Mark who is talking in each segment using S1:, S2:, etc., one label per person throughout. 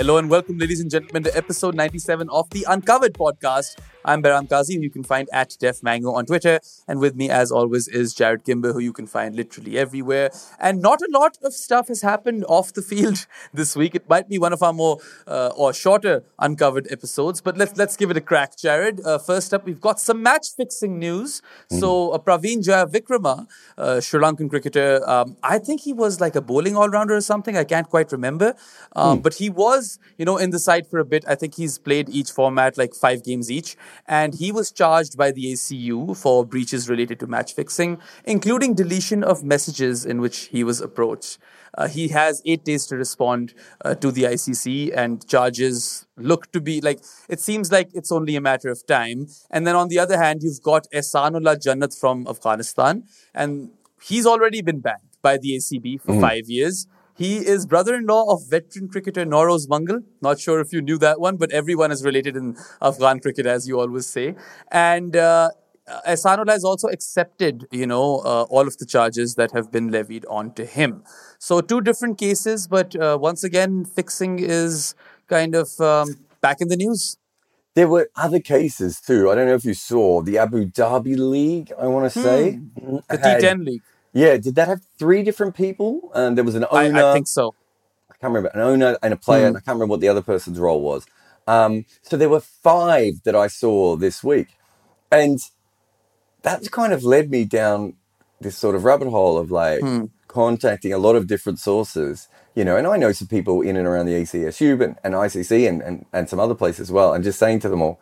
S1: Hello and welcome, ladies and gentlemen, to episode 97 of the Uncovered podcast. I'm Behram Kazi, who you can find at DefMango on Twitter. And with me, as always, is Jared Kimber, who you can find literally everywhere. And not a lot of stuff has happened off the field this week. It might be one of our more or shorter Uncovered episodes, but let's give it a crack, Jared. First up, we've got some match-fixing news. So Praveen Jayavikrama, Sri Lankan cricketer, I think he was like a bowling all-rounder or something. I can't quite remember. But he was, in the side for a bit. I think he's played each format, like 5 games each. And he was charged by the ACU for breaches related to match fixing, including deletion of messages in which he was approached. He has 8 days to respond to the ICC, and charges look to be like, it seems like it's only a matter of time. And then on the other hand, you've got Ehsanullah Jannat from Afghanistan, and he's already been banned by the ACB for 5 years. He is brother-in-law of veteran cricketer Noroz Mangal. Not sure if you knew that one, but everyone is related in Afghan cricket, as you always say. And Ehsanullah has also accepted, all of the charges that have been levied onto him. So 2 different cases, but once again, fixing is kind of back in the news.
S2: There were other cases too. I don't know if you saw the Abu Dhabi League, I want to say.
S1: The T10 League.
S2: Yeah, did that have 3 different people? And there was an owner.
S1: I think so.
S2: I can't remember. An owner and a player, and I can't remember what the other person's role was. So there were 5 that I saw this week. And that's kind of led me down this sort of rabbit hole of contacting a lot of different sources, and I know some people in and around the ECSU and ICC and some other places as well, and just saying to them all,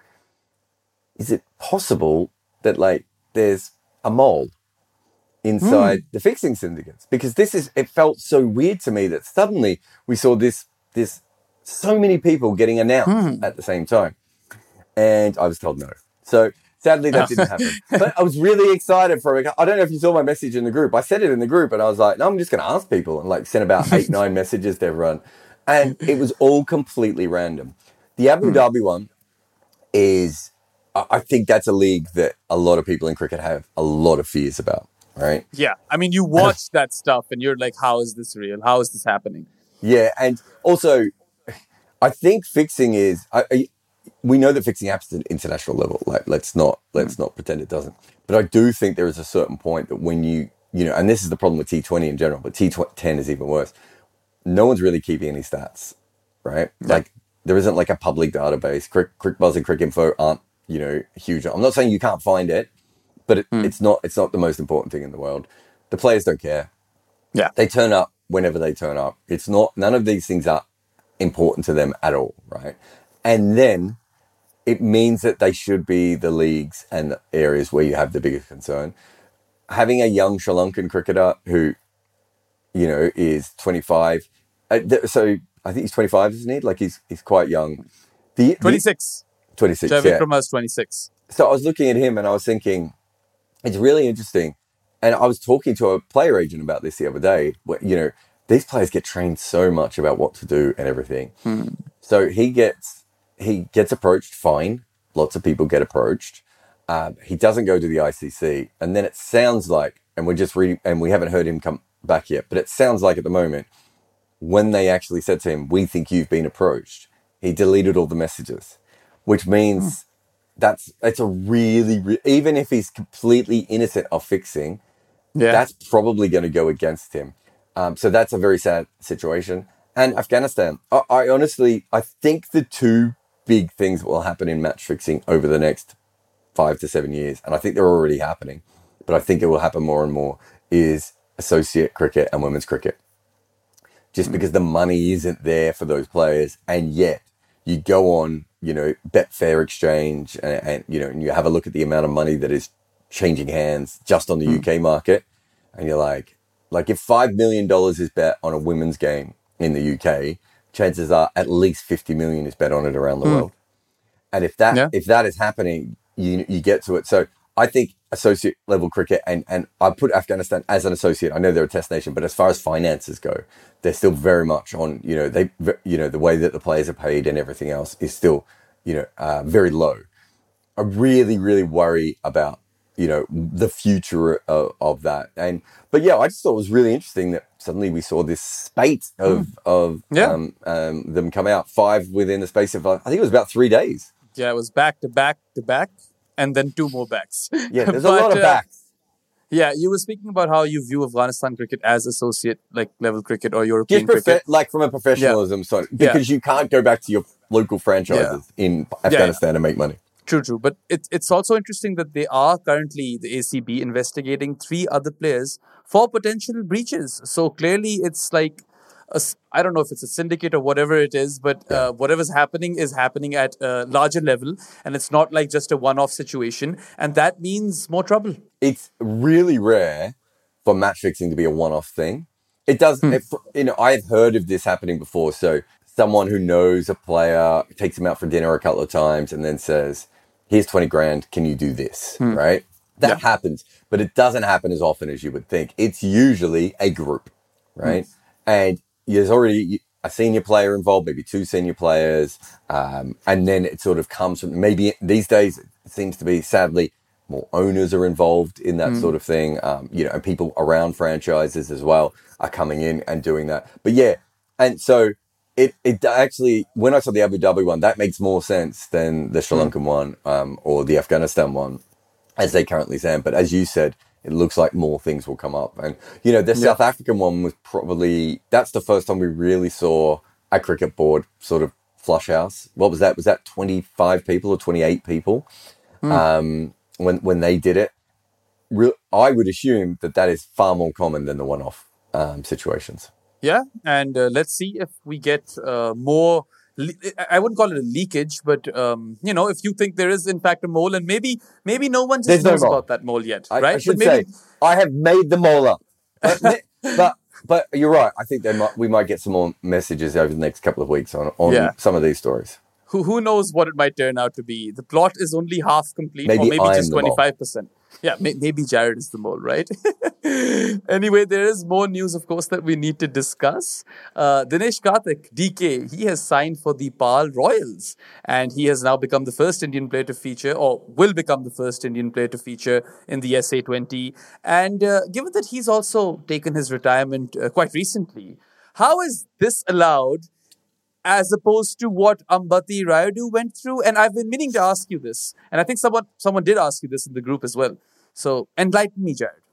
S2: is it possible that there's a mole inside the fixing syndicates? Because it felt so weird to me that suddenly we saw this so many people getting announced at the same time. And I was told no. So sadly that didn't happen. But I was really excited I don't know if you saw my message in the group. I said it in the group and I was like, no, I'm just going to ask people, and sent about 8-9 messages to everyone. And it was all completely random. The Abu Dhabi one is, I think that's a league that a lot of people in cricket have a lot of fears about. Right.
S1: Yeah. I mean, you watch that stuff and you're like, how is this real? How is this happening?
S2: Yeah. And also, I think fixing is, we know that fixing happens at an international level. Let's not pretend it doesn't. But I do think there is a certain point that when and this is the problem with T20 in general, but T10 is even worse. No one's really keeping any stats, right? Yeah. There isn't a public database. CricBuzz and Cricinfo aren't, huge. I'm not saying you can't find it, but it's not the most important thing in the world. The players don't care.
S1: Yeah.
S2: They turn up whenever they turn up. None of these things are important to them at all, right? And then it means that they should be the leagues and the areas where you have the biggest concern. Having a young Sri Lankan cricketer who, is 25. So I think he's 25, isn't he? He's quite young.
S1: 26.
S2: 26,
S1: Jayavikrama is 26.
S2: So I was looking at him and I was thinking, it's really interesting. And I was talking to a player agent about this the other day, where, these players get trained so much about what to do and everything. So he gets approached, fine. Lots of people get approached. He doesn't go to the ICC. And then it sounds like, and we're just reading, and we haven't heard him come back yet, but it sounds like at the moment, when they actually said to him, we think you've been approached, he deleted all the messages, which means it's a really, even if he's completely innocent of fixing, that's probably going to go against him. So that's a very sad situation. And Afghanistan, I honestly think the 2 big things that will happen in match fixing over the next 5 to 7 years, and I think they're already happening, but I think it will happen more and more, is associate cricket and women's cricket. Just because the money isn't there for those players, and yet you go on, Betfair Exchange, and you have a look at the amount of money that is changing hands just on the UK market, and you're like if $5 million is bet on a women's game in the UK, chances are at least 50 million is bet on it around the world. And if that is happening, you get to it. So I think associate level cricket, and I put Afghanistan as an associate. I know they're a test nation, but as far as finances go, they're still very much on, the way that the players are paid and everything else is still, very low. I really, really worry about, the future of that. But yeah, I just thought it was really interesting that suddenly we saw this spate of them come out, 5 within the space of, I think it was about 3 days.
S1: Yeah, it was back to back to back, and then 2 more backs.
S2: Yeah, there's a lot of backs.
S1: Yeah, you were speaking about how you view Afghanistan cricket as associate level cricket or European cricket.
S2: Like from a professionalism side, because you can't go back to your local franchises in Afghanistan and make money.
S1: True. But it's also interesting that they are currently, the ACB, investigating 3 other players for potential breaches. So clearly it's like, I don't know if it's a syndicate or whatever it is, but whatever's happening is happening at a larger level. And it's not like just a one-off situation. And that means more trouble.
S2: It's really rare for match fixing to be a one-off thing. It does, I've heard of this happening before. So someone who knows a player takes him out for dinner a couple of times and then says, here's 20 grand, can you do this? Right? That happens, but it doesn't happen as often as you would think. It's usually a group, right? And there's already a senior player involved, maybe 2 senior players. And then it sort of comes from, maybe these days it seems to be, sadly, more owners are involved in that sort of thing. And people around franchises as well are coming in and doing that. But yeah, and so it actually, when I saw the Abu Dhabi one, that makes more sense than the Sri Lankan one or the Afghanistan one as they currently stand. But as you said, it looks like more things will come up. And, the South African one was probably, that's the first time we really saw a cricket board sort of flush house. What was that? Was that 25 people or 28 people? When they did it, I would assume that is far more common than the one-off situations.
S1: Yeah, and let's see if we get more. I wouldn't call it a leakage, but if you think there is in fact a mole, and maybe no one just knows about that mole yet, right?
S2: I should say I have made the mole up, but you're right. I think we might get some more messages over the next couple of weeks on some of these stories.
S1: Who knows what it might turn out to be? The plot is only half complete, or maybe just 25%. Yeah, maybe Jared is the mole, right? Anyway, there is more news, of course, that we need to discuss. Dinesh Karthik, DK, he has signed for the Pal Royals, and he has now become the first Indian player to feature, or will become the first Indian player to feature in the SA20. And given that he's also taken his retirement quite recently, how is this allowed as opposed to what Ambati Rayudu went through? And I've been meaning to ask you this, and I think someone did ask you this in the group as well. So enlighten me, Jared.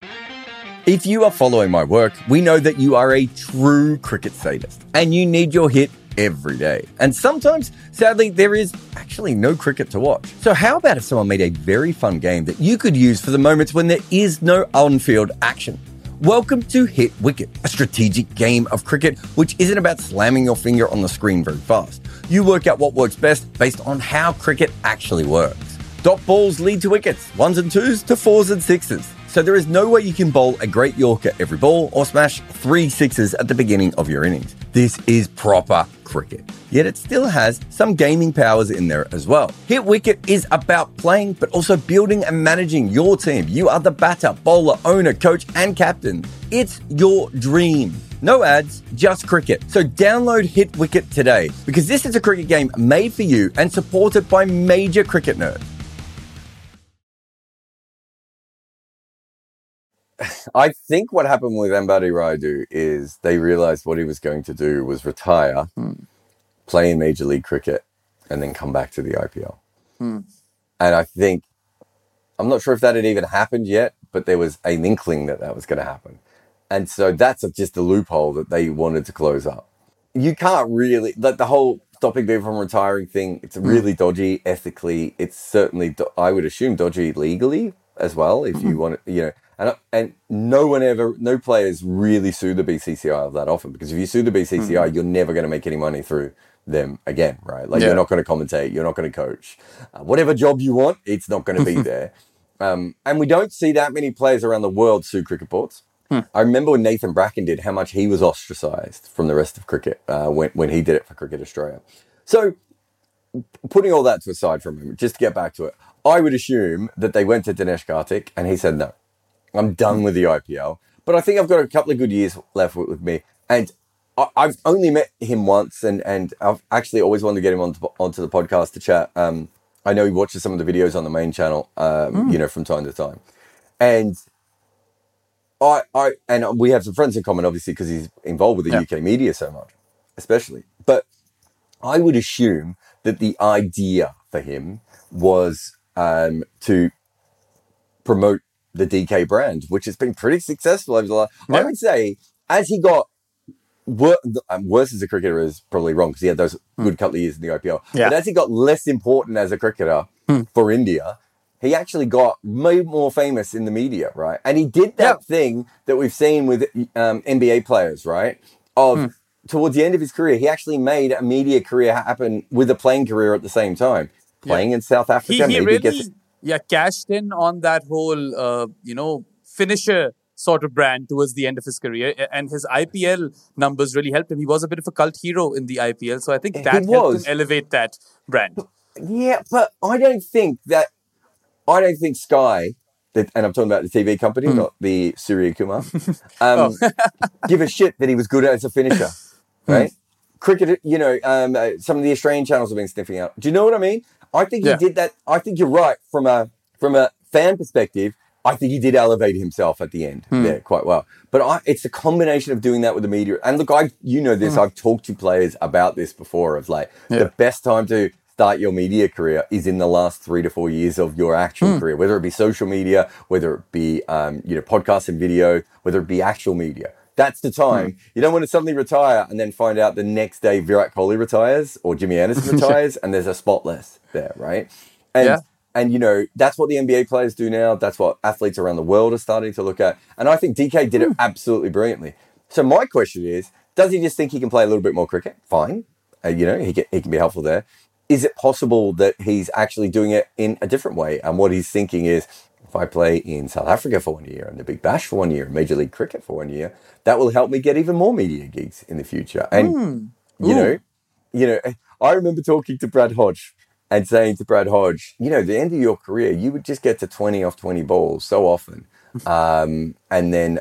S2: If you are following my work, we know that you are a true cricket sadist, and you need your hit every day. And sometimes, sadly, there is actually no cricket to watch. So how about if someone made a very fun game that you could use for the moments when there is no on-field action? Welcome to Hit Wicket, a strategic game of cricket which isn't about slamming your finger on the screen very fast. You work out what works best based on how cricket actually works. Dot balls lead to wickets, 1s and 2s to 4s and 6s. So there is no way you can bowl a great Yorker every ball or smash 3 sixes at the beginning of your innings. This is proper cricket. Yet it still has some gaming powers in there as well. Hit Wicket is about playing, but also building and managing your team. You are the batter, bowler, owner, coach, and captain. It's your dream. No ads, just cricket. So download Hit Wicket today, because this is a cricket game made for you and supported by major cricket nerds. I think what happened with Ambati Rayudu is they realized what he was going to do was retire, play in Major League Cricket, and then come back to the IPL. And I think, I'm not sure if that had even happened yet, but there was an inkling that was going to happen. And so that's just a loophole that they wanted to close up. You can't really, the whole stopping people from retiring thing, it's really dodgy ethically. It's certainly, I would assume, dodgy legally as well, if you want to, And no players really sue the BCCI that often, because if you sue the BCCI, you're never going to make any money through them again, right? Like you're not going to commentate, you're not going to coach. Whatever job you want, it's not going to be there. And we don't see that many players around the world sue cricket boards. I remember when Nathan Bracken did, how much he was ostracised from the rest of cricket when he did it for Cricket Australia. So putting all that to aside for a moment, just to get back to it, I would assume that they went to Dinesh Karthik and he said no. I'm done with the IPL, but I think I've got a couple of good years left with me. And I've only met him once, and I've actually always wanted to get him onto the podcast to chat I know he watches some of the videos on the main channel, from time to time. And and we have some friends in common, obviously, because he's involved with the UK media so much, especially. But I would assume that the idea for him was to promote the DK brand, which has been pretty successful over the last. I would say, as he got worse as a cricketer is probably wrong because he had those good couple of years in the IPL. But as he got less important as a cricketer for India, he actually got more famous in the media, right? And he did that thing that we've seen with NBA players, right? Towards the end of his career, he actually made a media career happen with a playing career at the same time. Playing in South Africa.
S1: He really cashed in on that whole, finisher sort of brand towards the end of his career. And his IPL numbers really helped him. He was a bit of a cult hero in the IPL. So I think that helped him elevate that brand.
S2: Yeah, but I don't think Sky, and I'm talking about the TV company, not the Surya Kumar, give a shit that he was good as a finisher, right? Cricket, some of the Australian channels have been sniffing out. Do you know what I mean? I think he did that. I think you're right from a fan perspective. I think he did elevate himself at the end there quite well. But it's a combination of doing that with the media. And look, I've talked to players about this before of the best time to start your media career is in the last 3 to 4 years of your actual career, whether it be social media, whether it be, podcasts and video, whether it be actual media. That's the time. You don't want to suddenly retire and then find out the next day Virat Kohli retires or Jimmy Anderson retires and there's a spot less there, right? And that's what the NBA players do now. That's what athletes around the world are starting to look at. And I think DK did it absolutely brilliantly. So my question is, does he just think he can play a little bit more cricket? Fine. He can be helpful there. Is it possible that he's actually doing it in a different way? And what he's thinking is, if I play in South Africa for 1 year and the Big Bash for 1 year and Major League Cricket for 1 year, that will help me get even more media gigs in the future. And, I remember talking to Brad Hodge and saying to Brad Hodge, the end of your career, you would just get to 20 off 20 balls so often. And then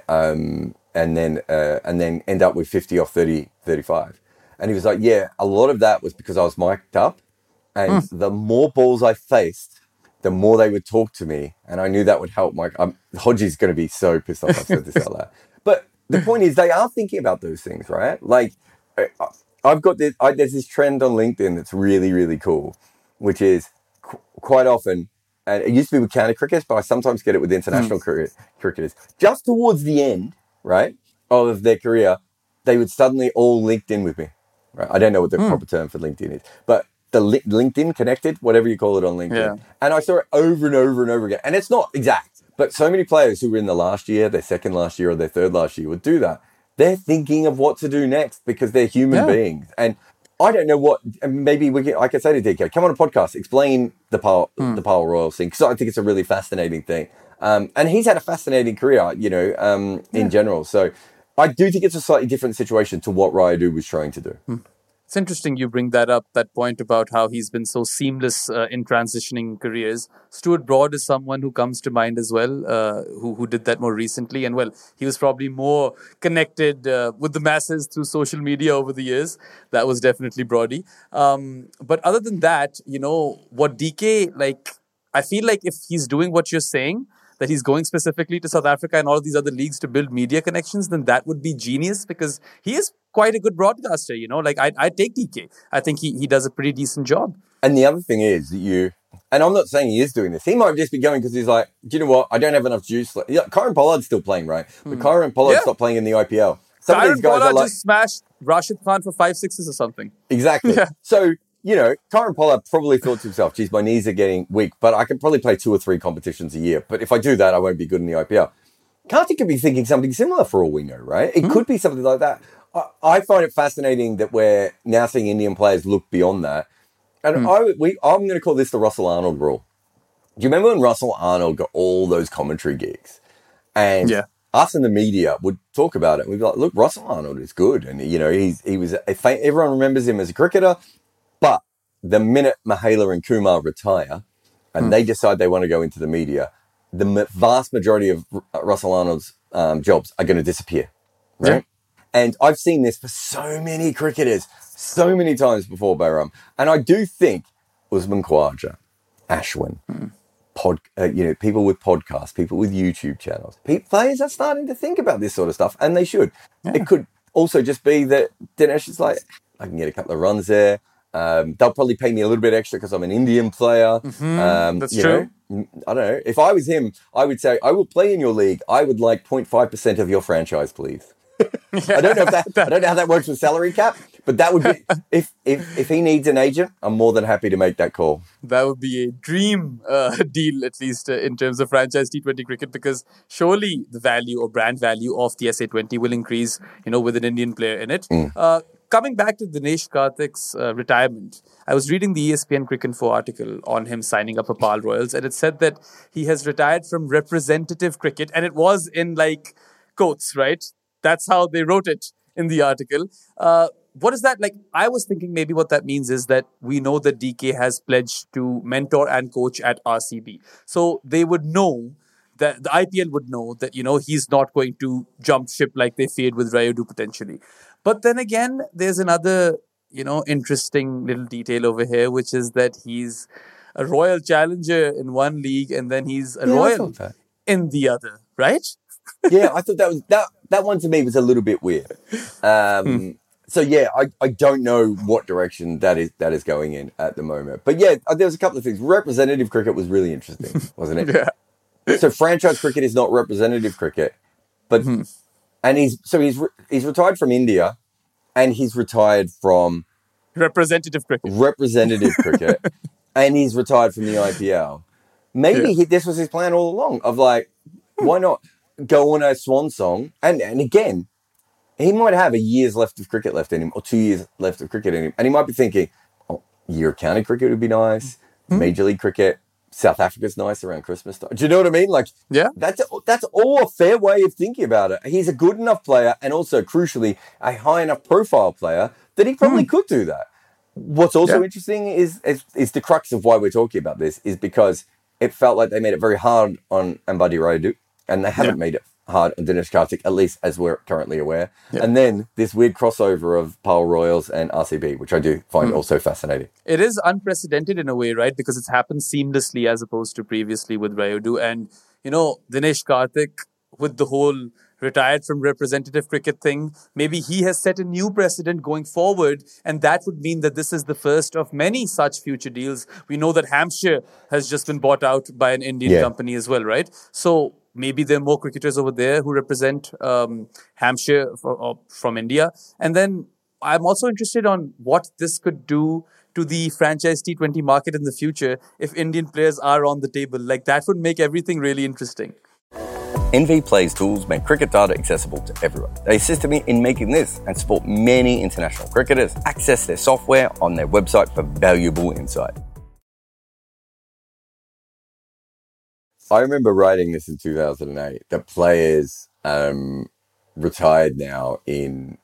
S2: end up with 50 off 30, 35. And he was like, yeah, a lot of that was because I was mic'd up. And the more balls I faced, the more they would talk to me. And I knew that would help Hodgie's going to be so pissed off I said this out loud. But the point is, they are thinking about those things, right? Like, I've got this, there's this trend on LinkedIn that's really, really cool, which is quite often, and it used to be with county cricketers, but I sometimes get it with international cricketers. Just towards the end, right, of their career, they would suddenly all LinkedIn with me. Right? I don't know what the proper term for LinkedIn is, but the LinkedIn connected, whatever you call it on LinkedIn. Yeah. And I saw it over and over and over again. And it's not exact, but so many players who were in the last year, their second last year or their third last year would do that. They're thinking of what to do next because they're human beings. And I don't know what, maybe I could say to DK, come on a podcast, explain the Pile Royals thing, because I think it's a really fascinating thing. And he's had a fascinating career, in general. So I do think it's a slightly different situation to what Rayudu was trying to do.
S1: It's interesting you bring that point about how he's been so seamless in transitioning careers. Stuart Broad is someone who comes to mind as well, who did that more recently. And well, he was probably more connected with the masses through social media over the years. That was definitely Brody. But other than that, what DK, I feel like if he's doing what you're saying, that he's going specifically to South Africa and all of these other leagues to build media connections, then that would be genius because he is quite a good broadcaster, I take DK. I think he does a pretty decent job.
S2: And the other thing is that and I'm not saying he is doing this. He might just be going because he's like, do you know what? I don't have enough juice. Kyron Pollard's still playing, right? But Kyron Pollard stopped playing in the IPL.
S1: Some of these guys Pollard just smashed Rashid Khan for 5 sixes or something.
S2: Exactly. Yeah. So, Kyron Pollard probably thought to himself, geez, my knees are getting weak, but I can probably play 2 or 3 competitions a year. But if I do that, I won't be good in the IPL. Karthik could be thinking something similar for all we know, right? It could be something like that. I find it fascinating that we're now seeing Indian players look beyond that. And I'm going to call this the Russell Arnold rule. Do you remember when Russell Arnold got all those commentary gigs? And us in the media would talk about it. We'd be like, look, Russell Arnold is good. And, he was everyone remembers him as a cricketer. But the minute Mahela and Kumar retire and they decide they want to go into the media, the vast majority of Russell Arnold's jobs are going to disappear, right? Yeah. And I've seen this for so many cricketers, so many times before, Bahram. And I do think Usman Khawaja Ashwin, people with podcasts, people with YouTube channels. Players are starting to think about this sort of stuff, and they should. Yeah. It could also just be that Dinesh is like, I can get a couple of runs there. They'll probably pay me a little bit extra because I'm an Indian player.
S1: That's true.
S2: I don't know. If I was him, I would say, I will play in your league. I would like 0.5% of your franchise, please. I don't know how that works with salary cap, but that would be if he needs an agent, I'm more than happy to make that call.
S1: That would be a dream deal, at least in terms of franchise T20 cricket, because surely the value or brand value of the SA20 will increase, with an Indian player in it. Coming back to Dinesh Karthik's retirement, I was reading the ESPN Cricinfo article on him signing up for Pal Royals, and it said that he has retired from representative cricket, and it was in like quotes, right? That's how they wrote it in the article. What is that like? I was thinking maybe what that means is that we know that DK has pledged to mentor and coach at RCB. So they would know that the IPL would know that, he's not going to jump ship like they feared with Rayudu potentially. But then again, there's another, interesting little detail over here, which is that he's a royal challenger in one league and then he's a royal in the other, right?
S2: Yeah, I thought that one to me was a little bit weird. So yeah, I don't know what direction that is going in at the moment. But yeah, there was a couple of things. Representative cricket was really interesting, wasn't it?
S1: Yeah.
S2: So franchise cricket is not representative cricket, but and he's retired from India, and he's retired from
S1: representative cricket,
S2: and he's retired from the IPL. Maybe this was his plan all along of like, why not go on a swan song? And again, he might have a year's left of cricket left in him, or 2 years left of cricket in him, and he might be thinking, year of county cricket would be nice, Major League Cricket. South Africa's nice around Christmas time. Do you know what I mean? Like,
S1: yeah,
S2: that's all a fair way of thinking about it. He's a good enough player, and also crucially, a high enough profile player that he probably could do that. What's also interesting is the crux of why we're talking about this is because it felt like they made it very hard on Ambati Rayudu, and they haven't made it hard on Dinesh Karthik, at least as we're currently aware. Yeah. And then this weird crossover of Pal Royals and RCB, which I do find also fascinating.
S1: It is unprecedented in a way, right? Because it's happened seamlessly as opposed to previously with Rayudu. And, Dinesh Karthik, with the whole retired from representative cricket thing, maybe he has set a new precedent going forward. And that would mean that this is the first of many such future deals. We know that Hampshire has just been bought out by an Indian company as well, right? So maybe there are more cricketers over there who represent Hampshire from India. And then I'm also interested on what this could do to the franchise T20 market in the future if Indian players are on the table. Like, that would make everything really interesting.
S2: NV Plays tools make cricket data accessible to everyone. They assisted me in making this and support many international cricketers access their software on their website for valuable insight. I remember writing this in 2008. The players retired now in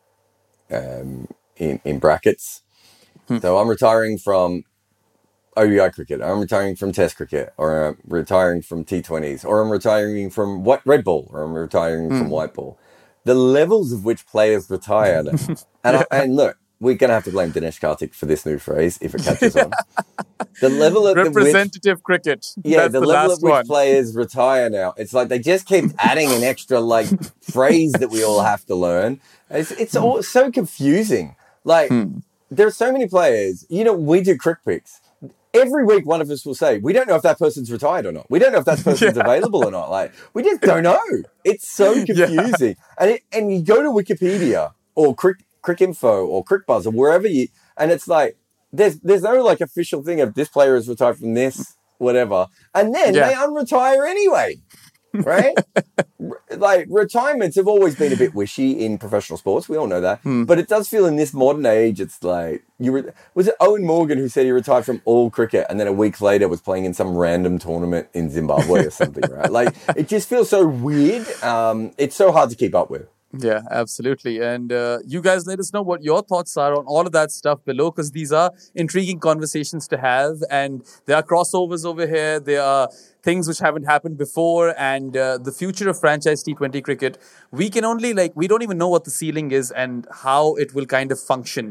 S2: brackets. So I'm retiring from ODI cricket, I'm retiring from Test cricket, or I'm retiring from T20s, or I'm retiring from Red Ball, or I'm retiring from White Ball. The levels of which players retired, and look, we're going to have to blame Dinesh Karthik for this new phrase if it catches on. The level at
S1: representative cricket.
S2: Yeah,
S1: that's
S2: the level at which players retire now. It's like they just keep adding an extra phrase that we all have to learn. It's all so confusing. There are so many players. We do Crick Picks. Every week, one of us will say, we don't know if that person's retired or not. We don't know if that person's available or not. We just don't know. It's so confusing. And you go to Wikipedia or Cricinfo or CricBuzz or wherever and it's like, there's no official thing of this player is retired from this, whatever. And then they unretire anyway, right? Retirements have always been a bit wishy in professional sports. We all know that. But it does feel in this modern age, it's like, was it Owen Morgan who said he retired from all cricket and then a week later was playing in some random tournament in Zimbabwe or something, right? It just feels so weird. It's so hard to keep up with.
S1: Yeah, absolutely. And you guys let us know what your thoughts are on all of that stuff below, because these are intriguing conversations to have. And there are crossovers over here. There are things which haven't happened before. And the future of franchise T20 cricket, we can only we don't even know what the ceiling is and how it will kind of function.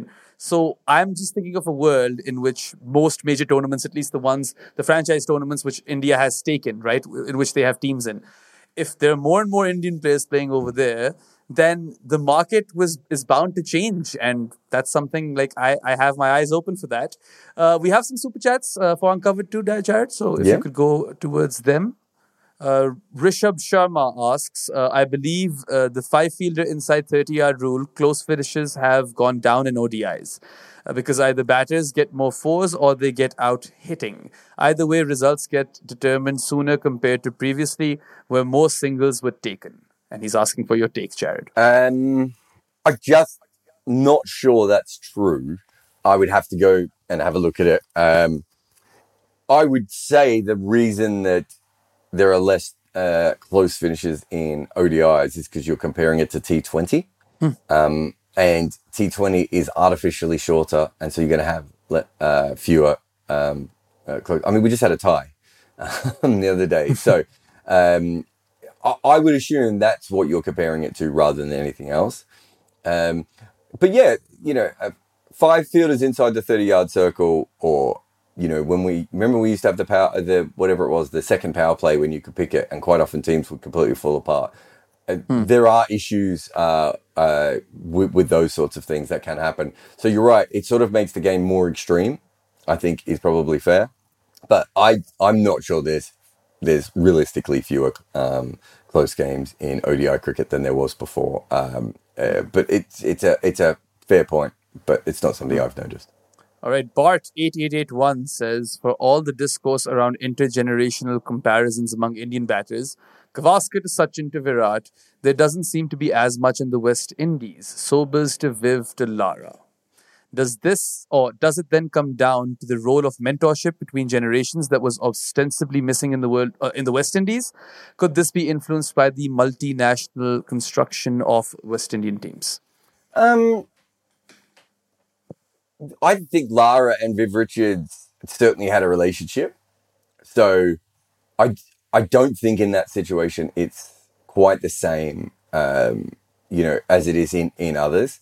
S1: So I'm just thinking of a world in which most major tournaments, at least the franchise tournaments which India has taken, right, in which they have teams in, if there are more and more Indian players playing over there, then the market is bound to change, and that's something like I have my eyes open for that. We have some super chats for Uncovered too, Jared. So if you could go towards them. Rishabh Sharma asks, I believe the 5-fielder inside 30-yard rule, close finishes have gone down in ODIs because either batters get more fours or they get out hitting. Either way, results get determined sooner compared to previously where more singles were taken. And he's asking for your take, Jared.
S2: I'm just not sure that's true. I would have to go and have a look at it. I would say the reason that there are less close finishes in ODIs is because you're comparing it to T20. And T20 is artificially shorter, and so you're going to have fewer close. I mean, we just had a tie the other day. So I would assume that's what you're comparing it to rather than anything else. But yeah, 5 fielders inside the 30-yard circle, or when we used to have the second power play when you could pick it, and quite often teams would completely fall apart. There are issues with those sorts of things that can happen. So you're right; it sort of makes the game more extreme. I think is probably fair, but I'm not sure there's realistically fewer close games in ODI cricket than there was before. But it's a fair point, but it's not something I've noticed.
S1: All right, Bart8881 says, for all the discourse around intergenerational comparisons among Indian batters, Gavaskar to Sachin to Virat, there doesn't seem to be as much in the West Indies. Sobers to Viv to Lara. Does it then come down to the role of mentorship between generations that was ostensibly missing in the West Indies? Could this be influenced by the multinational construction of West Indian teams?
S2: I think Lara and Viv Richards certainly had a relationship. So I don't think in that situation it's quite the same, as it is in others.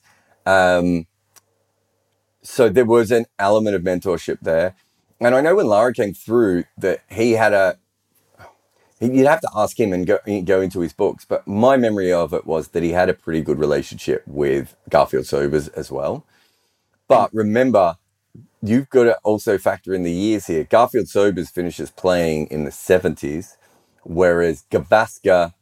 S2: So there was an element of mentorship there. And I know when Lara came through that he had you'd have to ask him and go into his books. But my memory of it was that he had a pretty good relationship with Garfield Sobers as well. But remember, you've got to also factor in the years here. Garfield Sobers finishes playing in the 70s, whereas Gavaskar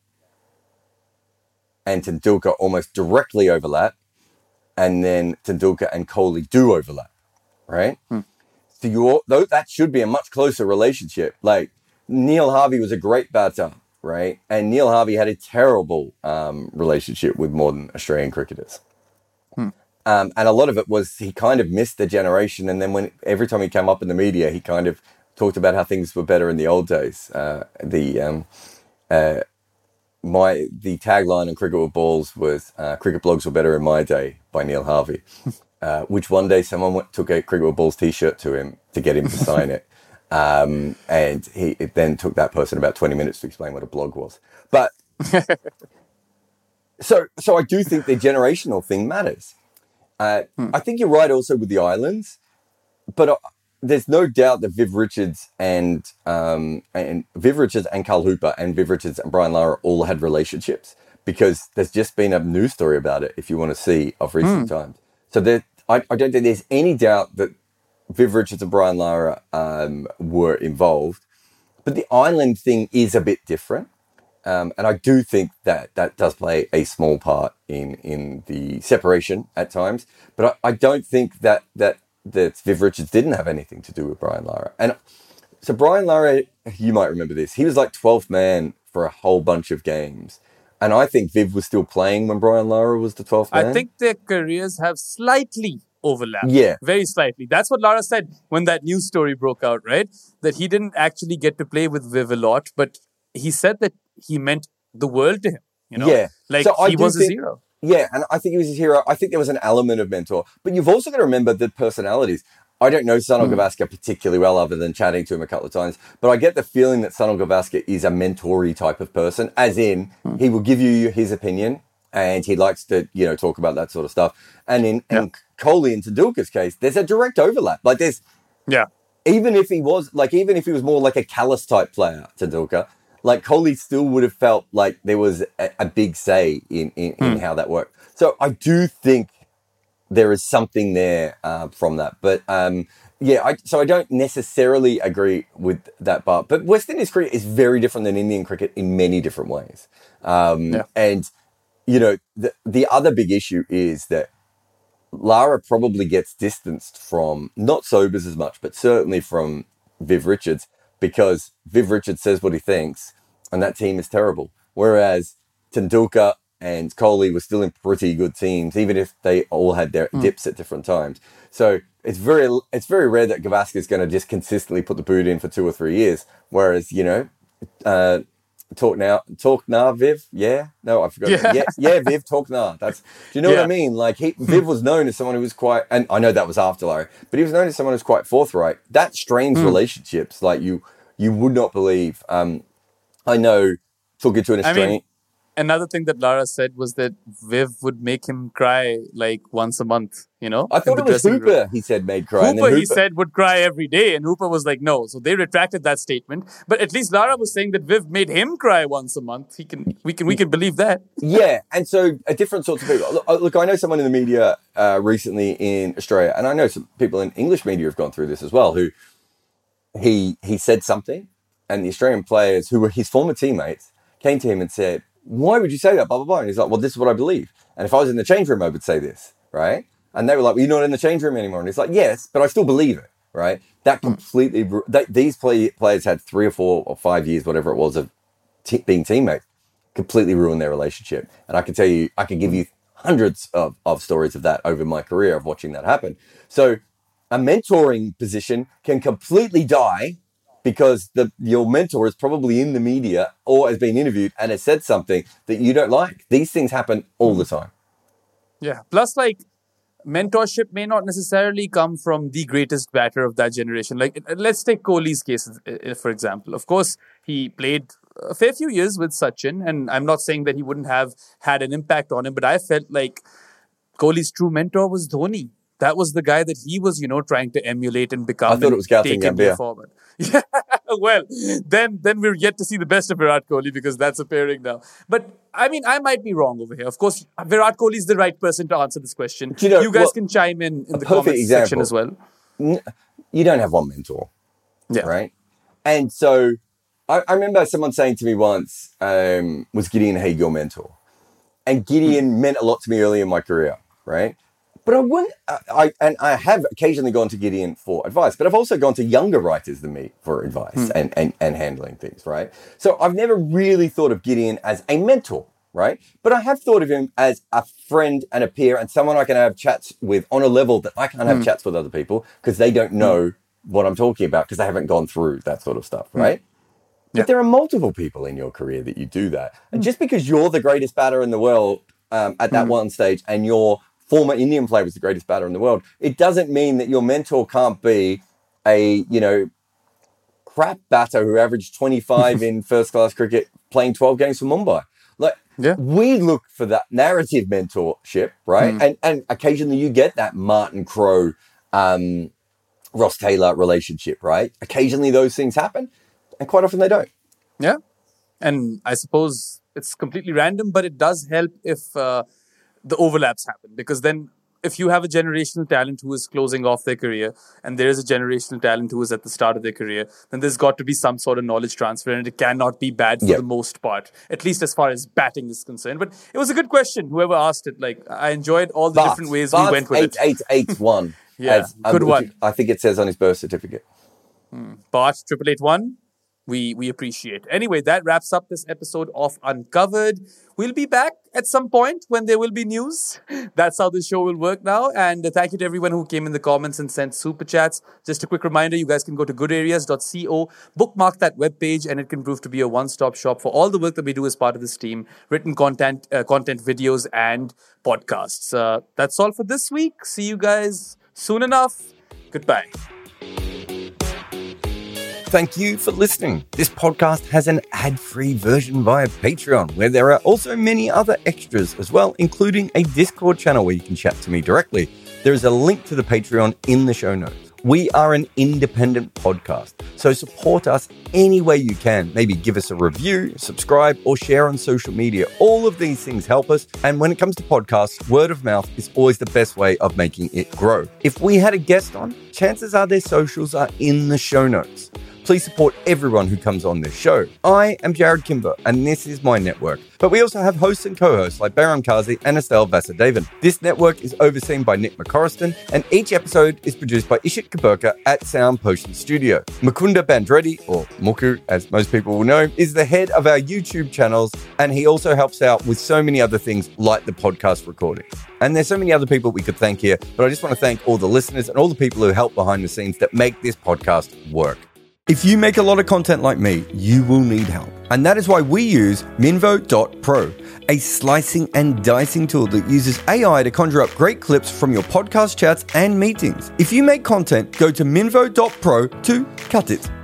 S2: and Tendulkar almost directly overlap, and then Tendulkar and Kohli do overlap, right? So that should be a much closer relationship. Like, Neil Harvey was a great batter, right? And Neil Harvey had a terrible relationship with modern Australian cricketers. And a lot of it was he kind of missed the generation. And then every time he came up in the media, he kind of talked about how things were better in the old days. The tagline on Cricket with Balls was "Cricket blogs were better in my day" by Neil Harvey, which one day someone took a Cricket with Balls T-shirt to him to get him to sign it. And it then took that person about 20 minutes to explain what a blog was. But so I do think the generational thing matters. I think you're right also with the islands, but there's no doubt that Viv Richards and Carl Hooper and Viv Richards and Brian Lara all had relationships, because there's just been a news story about it, if you want to see, of recent times. So I don't think there's any doubt that Viv Richards and Brian Lara were involved, but the island thing is a bit different. And I do think that does play a small part in the separation at times. But I don't think that Viv Richards didn't have anything to do with Brian Lara. And so Brian Lara, you might remember this, he was like 12th man for a whole bunch of games. And I think Viv was still playing when Brian Lara was the 12th man.
S1: I think their careers have slightly overlapped.
S2: Yeah.
S1: Very slightly. That's what Lara said when that news story broke out, right? That he didn't actually get to play with Viv a lot, but he said that he meant the world to him.
S2: Yeah.
S1: Like, so he was his hero.
S2: Yeah, and I think he was his hero. I think there was an element of mentor. But you've also got to remember the personalities. I don't know Sunil Gavaskar particularly well, other than chatting to him a couple of times, but I get the feeling that Sunil Gavaskar is a mentor-y type of person, as in he will give you his opinion and he likes to, talk about that sort of stuff. And Kohli and Tendulkar's case, there's a direct overlap. Like there's, even if he was more like a callous type player, Tendulkar, like Kohli still would have felt like there was a big say in how that worked. So I do think there is something there from that. But so I don't necessarily agree with that part. But West Indies cricket is very different than Indian cricket in many different ways. And, you know, the other big issue is that Lara probably gets distanced from, not Sobers as much, but certainly from Viv Richards, because Viv Richards says what he thinks, and that team is terrible. Whereas Tendulkar and Kohli were still in pretty good teams, even if they all had their dips at different times. So it's very rare that Gavaskar is going to just consistently put the boot in for 2 or 3 years. Whereas, you know, talk now, Viv. Yeah, no, I forgot. Yeah, Viv, talk now. Do you know what I mean? Like Viv was known as someone who was quite, and I know that was after Larry, but he was known as someone who's quite forthright. That strains relationships like you would not believe. I know talking to an Australian.
S1: Another thing that Lara said was that Viv would make him cry like once a month, you know?
S2: I thought it was Hooper, he said, made cry.
S1: Hooper, he said, would cry every day, and Hooper was like, no. So they retracted that statement. But at least Lara was saying that Viv made him cry once a month. We can believe that.
S2: Yeah, and so different sorts of people. Look, I know someone in the media recently in Australia, and I know some people in English media have gone through this as well, who he said something, and the Australian players who were his former teammates came to him and said, why would you say that? Blah, blah, blah. And he's like, well, this is what I believe. And if I was in the change room, I would say this, right? And they were like, well, you're not in the change room anymore. And he's like, yes, but I still believe it, right? That completely, these players had 3 or 4 or 5 years, whatever it was, of being teammates, completely ruined their relationship. And I can tell you, I can give you hundreds of stories of that over my career of watching that happen. So a mentoring position can completely die because your mentor is probably in the media or has been interviewed and has said something that you don't like. These things happen all the time.
S1: Yeah. Plus, like, mentorship may not necessarily come from the greatest batter of that generation. Like, let's take Kohli's case, for example. Of course, he played a fair few years with Sachin, and I'm not saying that he wouldn't have had an impact on him, but I felt like Kohli's true mentor was Dhoni. That was the guy that he was, you know, trying to emulate and become.
S2: I thought it was Gautam Gambhir.
S1: Forward. Yeah, well, then we're yet to see the best of Virat Kohli because that's appearing now. But, I mean, I might be wrong over here. Of course, Virat Kohli is the right person to answer this question. You guys can chime in the comments section as well.
S2: You don't have one mentor, right? And so I remember someone saying to me once, was Gideon Haigh your mentor? And Gideon meant a lot to me early in my career, right? But I wouldn't. I have occasionally gone to Gideon for advice, but I've also gone to younger writers than me for advice and handling things, right? So I've never really thought of Gideon as a mentor, right? But I have thought of him as a friend and a peer and someone I can have chats with on a level that I can't have chats with other people because they don't know what I'm talking about because they haven't gone through that sort of stuff, right? But there are multiple people in your career that you do that. And just because you're the greatest batter in the world at that one stage and your former Indian player was the greatest batter in the world, it doesn't mean that your mentor can't be a, you know, crap batter who averaged 25 in first-class cricket playing 12 games for Mumbai. Like, we look for that narrative mentorship, right? And occasionally you get that Martin Crowe, Ross Taylor relationship, right? Occasionally those things happen, and quite often they don't.
S1: Yeah. And I suppose it's completely random, but it does help if the overlaps happen, because then if you have a generational talent who is closing off their career and there is a generational talent who is at the start of their career, then there's got to be some sort of knowledge transfer, and it cannot be bad for the most part, at least as far as batting is concerned. But it was a good question, whoever asked it. Like, I enjoyed all the different ways we went with it.
S2: 8881.
S1: Good one.
S2: I think it says on his birth certificate.
S1: Bart 8881. We appreciate. Anyway, that wraps up this episode of Uncovered. We'll be back at some point when there will be news. That's how the show will work now. And thank you to everyone who came in the comments and sent super chats. Just a quick reminder, you guys can go to goodareas.co, bookmark that webpage, and it can prove to be a one-stop shop for all the work that we do as part of this team, written content, videos, and podcasts. That's all for this week. See you guys soon enough. Goodbye.
S2: Thank you for listening. This podcast has an ad-free version via Patreon, where there are also many other extras as well, including a Discord channel where you can chat to me directly. there is a link to the Patreon in the show notes. We are an independent podcast, so support us any way you can. Maybe give us a review, subscribe, or share on social media. All of these things help us. And when it comes to podcasts, word of mouth is always the best way of making it grow. If we had a guest on, chances are their socials are in the show notes. Please support everyone who comes on this show. I am Jared Kimber, and this is my network. But we also have hosts and co-hosts like Behram Kazi and Estelle Vasudevan. This network is overseen by Nick McCorriston, and each episode is produced by Ishit Kaburka at Sound Potion Studio. Mukunda Bandreddi, or Muku as most people will know, is the head of our YouTube channels, and he also helps out with so many other things like the podcast recording. And there's so many other people we could thank here, but I just want to thank all the listeners and all the people who help behind the scenes that make this podcast work. If you make a lot of content like me, you will need help. And that is why we use Minvo.pro, a slicing and dicing tool that uses AI to conjure up great clips from your podcast chats and meetings. If you make content, go to Minvo.pro to cut it.